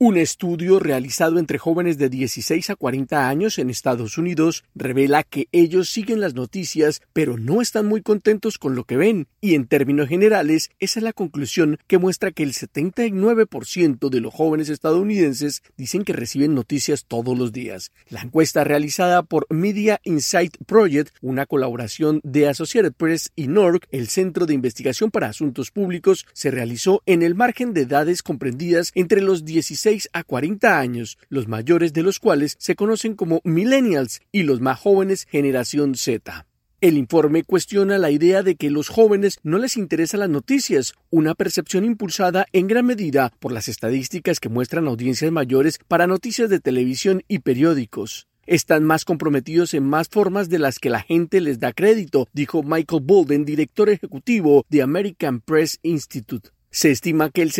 Un estudio realizado entre jóvenes de 16 a 40 años en Estados Unidos revela que ellos siguen las noticias, pero no están muy contentos con lo que ven, y en términos generales, esa es la conclusión que muestra que el 79% de los jóvenes estadounidenses dicen que reciben noticias todos los días. La encuesta realizada por Media Insight Project, una colaboración de Associated Press y NORC, el Centro de Investigación para Asuntos Públicos, se realizó en el margen de edades comprendidas entre los 16 a 40 años, los mayores de los cuales se conocen como millennials y los más jóvenes generación Z. El informe cuestiona la idea de que los jóvenes no les interesan las noticias, una percepción impulsada en gran medida por las estadísticas que muestran audiencias mayores para noticias de televisión y periódicos. Están más comprometidos en más formas de las que la gente les da crédito, dijo Michael Bolden, director ejecutivo de American Press Institute. Se estima que el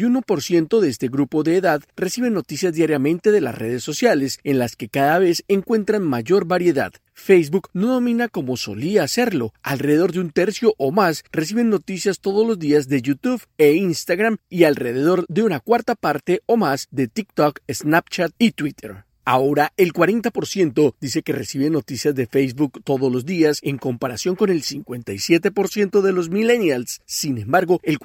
71% de este grupo de edad recibe noticias diariamente de las redes sociales, en las que cada vez encuentran mayor variedad. Facebook no domina como solía hacerlo. Alrededor de un tercio o más reciben noticias todos los días de YouTube e Instagram y alrededor de una cuarta parte o más de TikTok, Snapchat y Twitter. Ahora, el 40% dice que recibe noticias de Facebook todos los días en comparación con el 57% de los millennials. Sin embargo, el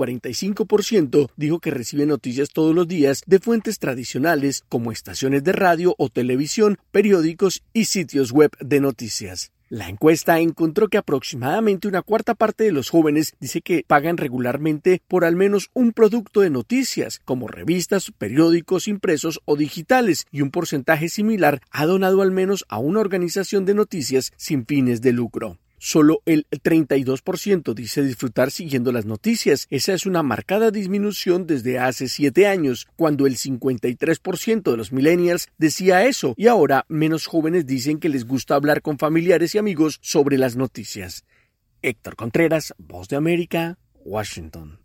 45% dijo que recibe noticias todos los días de fuentes tradicionales como estaciones de radio o televisión, periódicos y sitios web de noticias. La encuesta encontró que aproximadamente una cuarta parte de los jóvenes dice que pagan regularmente por al menos un producto de noticias, como revistas, periódicos impresos o digitales, y un porcentaje similar ha donado al menos a una organización de noticias sin fines de lucro. Solo el 32% dice disfrutar siguiendo las noticias. Esa es una marcada disminución desde hace 7 años, cuando el 53% de los millennials decía eso, y ahora menos jóvenes dicen que les gusta hablar con familiares y amigos sobre las noticias. Héctor Contreras, Voz de América, Washington.